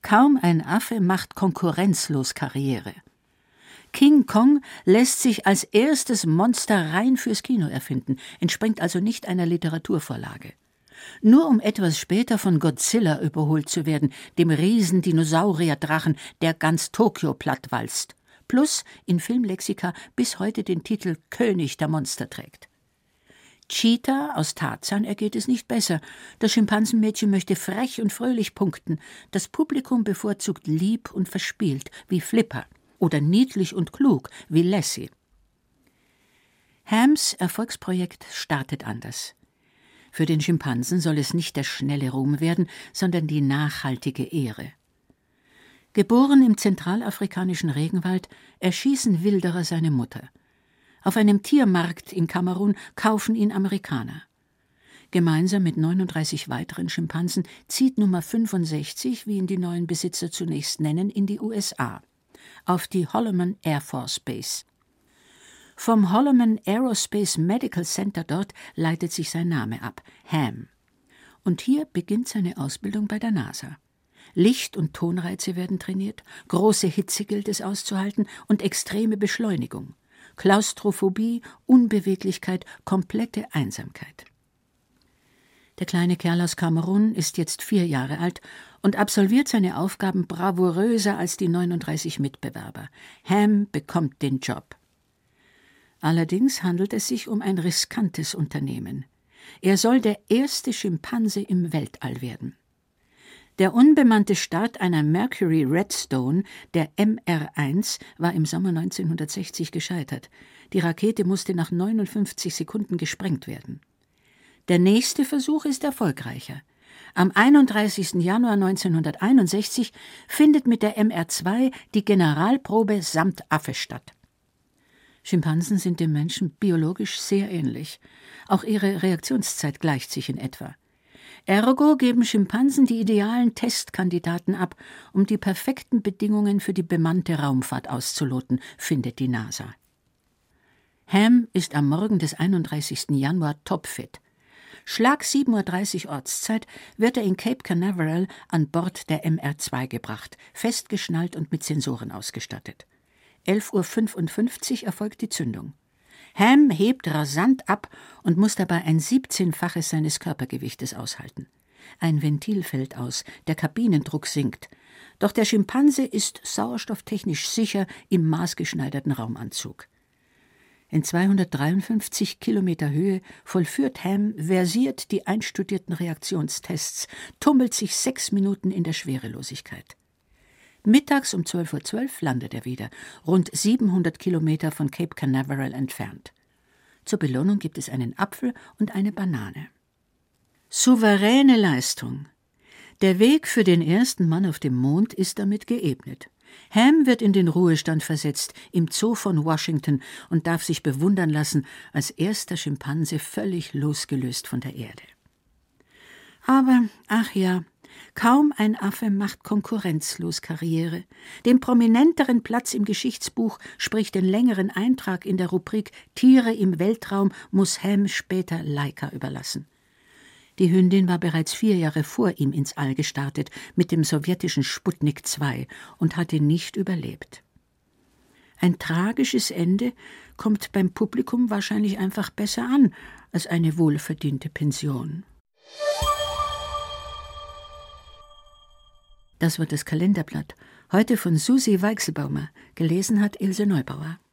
Kaum ein Affe macht konkurrenzlos Karriere. King Kong lässt sich als erstes Monster rein fürs Kino erfinden, entspringt also nicht einer Literaturvorlage. Nur um etwas später von Godzilla überholt zu werden, dem Riesen-Dinosaurier-Drachen, der ganz Tokio plattwalzt, plus in Filmlexika bis heute den Titel König der Monster trägt. Cheetah aus Tarzan ergeht es nicht besser. Das Schimpansenmädchen möchte frech und fröhlich punkten. Das Publikum bevorzugt lieb und verspielt, wie Flipper, oder niedlich und klug, wie Lassie. Hams Erfolgsprojekt startet anders. Für den Schimpansen soll es nicht der schnelle Ruhm werden, sondern die nachhaltige Ehre. Geboren im zentralafrikanischen Regenwald, erschießen Wilderer seine Mutter. Auf einem Tiermarkt in Kamerun kaufen ihn Amerikaner. Gemeinsam mit 39 weiteren Schimpansen zieht Nummer 65, wie ihn die neuen Besitzer zunächst nennen, in die USA, auf die Holloman Air Force Base. Vom Holloman Aerospace Medical Center dort leitet sich sein Name ab, Ham. Und hier beginnt seine Ausbildung bei der NASA. Licht- und Tonreize werden trainiert, große Hitze gilt es auszuhalten und extreme Beschleunigung. Klaustrophobie, Unbeweglichkeit, komplette Einsamkeit. Der kleine Kerl aus Kamerun ist jetzt 4 Jahre alt und absolviert seine Aufgaben bravouröser als die 39 Mitbewerber. Ham bekommt den Job. Allerdings handelt es sich um ein riskantes Unternehmen. Er soll der erste Schimpanse im Weltall werden. Der unbemannte Start einer Mercury Redstone, der MR1, war im Sommer 1960 gescheitert. Die Rakete musste nach 59 Sekunden gesprengt werden. Der nächste Versuch ist erfolgreicher. Am 31. Januar 1961 findet mit der MR2 die Generalprobe samt Affe statt. Schimpansen sind dem Menschen biologisch sehr ähnlich. Auch ihre Reaktionszeit gleicht sich in etwa. Ergo geben Schimpansen die idealen Testkandidaten ab, um die perfekten Bedingungen für die bemannte Raumfahrt auszuloten, findet die NASA. Ham ist am Morgen des 31. Januar topfit. Schlag 7:30 Uhr Ortszeit wird er in Cape Canaveral an Bord der MR2 gebracht, festgeschnallt und mit Sensoren ausgestattet. 11:55 Uhr erfolgt die Zündung. Ham hebt rasant ab und muss dabei ein 17-faches seines Körpergewichtes aushalten. Ein Ventil fällt aus, der Kabinendruck sinkt. Doch der Schimpanse ist sauerstofftechnisch sicher im maßgeschneiderten Raumanzug. In 253 Kilometer Höhe vollführt Ham versiert die einstudierten Reaktionstests, tummelt sich 6 Minuten in der Schwerelosigkeit. Mittags um 12:12 Uhr landet er wieder, rund 700 Kilometer von Cape Canaveral entfernt. Zur Belohnung gibt es einen Apfel und eine Banane. Souveräne Leistung. Der Weg für den ersten Mann auf dem Mond ist damit geebnet. Ham wird in den Ruhestand versetzt, im Zoo von Washington, und darf sich bewundern lassen, als erster Schimpanse völlig losgelöst von der Erde. Aber, ach ja, kaum ein Affe macht konkurrenzlos Karriere. Den prominenteren Platz im Geschichtsbuch, sprich den längeren Eintrag in der Rubrik Tiere im Weltraum, muss Ham später Laika überlassen. Die Hündin war bereits 4 Jahre vor ihm ins All gestartet mit dem sowjetischen Sputnik 2 und hatte nicht überlebt. Ein tragisches Ende kommt beim Publikum wahrscheinlich einfach besser an als eine wohlverdiente Pension. Das war das Kalenderblatt. Heute von Susi Weichselbaumer. Gelesen hat Ilse Neubauer.